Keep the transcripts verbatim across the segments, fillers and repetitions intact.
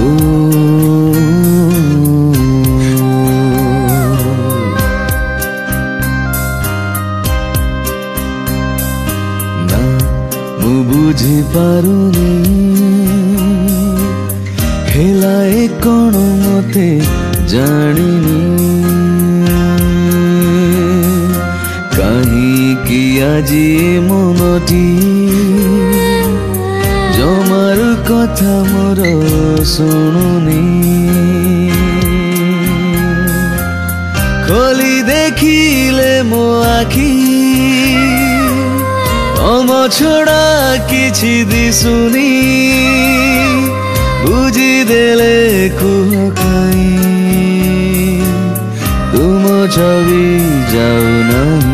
ना मु बुझी पारुनी हेलाए कौन मते जानिनी कहीं कि आजी मनटी जमार कथा मोर शुणुनी खोली देखिले मो आखी तम छड़ा किछि दिसुनी बुझी देले कुह कहीं तुम छवि जाऊ नहीं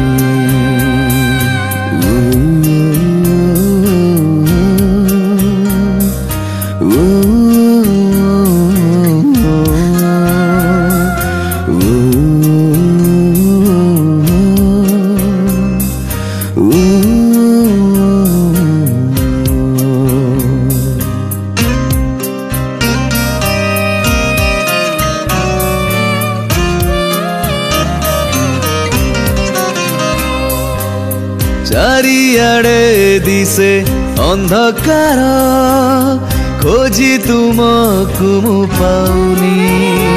चारियाड़े दिसे अंधकार खोजी तुमको मु पाउनी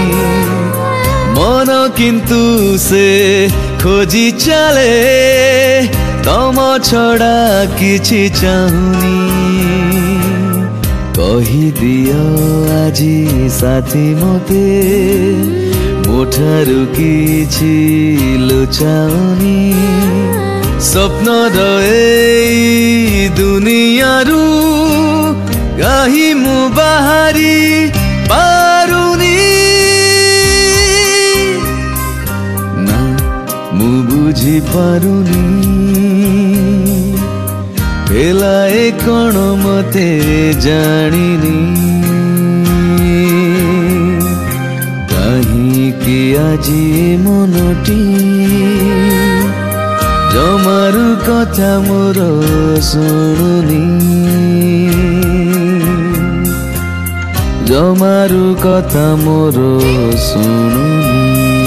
मन किंतु से खोजी चले तम छड़ा किछि चाहुनी कही दियो आजी साथी मते मोठारु किछि लुचाउनी स्वप्न रहे दुनिया रू गाही मु बाहरी पारुनी ना मु बुझी पारुनी हेलाए कौन मते जानिनी कहीं कि आजी मनटी जमारू कथा मोर शुणुनी जमारू कथा मोर शुणुनी।